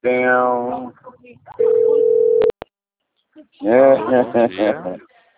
Então, Bom dia.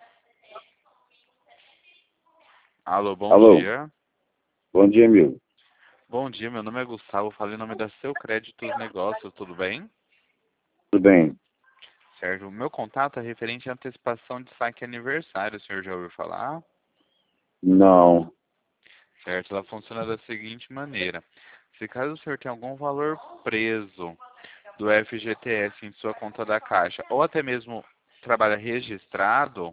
Alô, bom Alô, dia. bom dia, meu. Bom dia, meu nome é Gustavo, falei em nome da Seu Créditos Negócios, tudo bem? Tudo bem? Certo, o meu contato é referente à antecipação de saque aniversário, o senhor já ouviu falar? Não. Certo, ela funciona da seguinte maneira. Se caso o senhor tenha algum valor preso do FGTS em sua conta da Caixa, ou até mesmo trabalha registrado,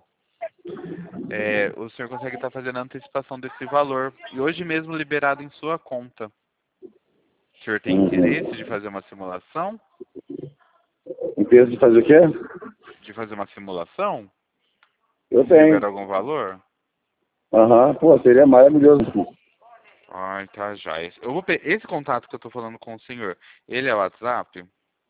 o senhor consegue estar fazendo a antecipação desse valor e hoje mesmo liberado em sua conta. O senhor tem interesse de fazer uma simulação? Empresa de fazer o quê? De fazer uma simulação? Eu Se tiver tenho. algum valor? Aham, pô, seria maravilhoso. Ai, tá já. Esse contato que eu tô falando com o senhor, ele é o WhatsApp?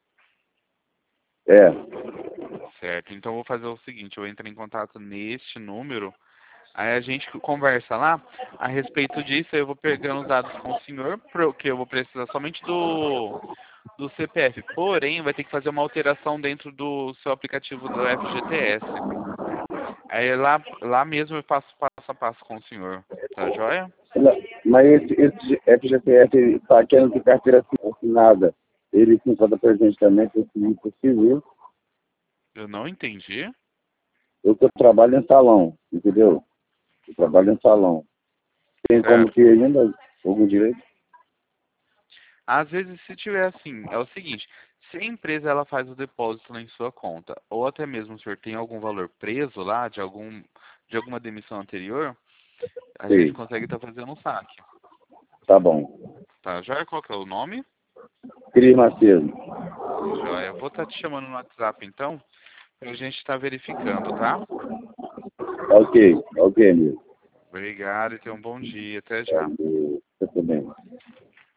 É, Certo. Então eu vou fazer o seguinte, eu entro em contato neste número, aí a gente conversa lá a respeito disso, aí eu vou pegando os dados com o senhor, que eu vou precisar somente do CPF. Porém, vai ter que fazer uma alteração dentro do seu aplicativo do FGTS. Aí lá mesmo eu passo passo a passo com o senhor. Tá joia? mas esse FGTS está querendo ter carteira assinada. Ele se encontra presente também, porque é impossível. Eu não entendi. Eu trabalho em salão, entendeu? Eu trabalho em salão. Tem como Certo. que ainda algum direito? Às vezes, se tiver assim, é o seguinte, se a empresa ela faz o depósito lá em sua conta, ou até mesmo o senhor tem algum valor preso lá de alguma demissão anterior, a gente Sei, consegue estar fazendo um saque. tá bom. Tá, joia? Qual que é o nome? Cris Macedo. Joia. Eu vou estar te chamando no WhatsApp então, pra gente estar verificando, tá? Ok, ok, meu. Obrigado e tenha um bom dia. Até já.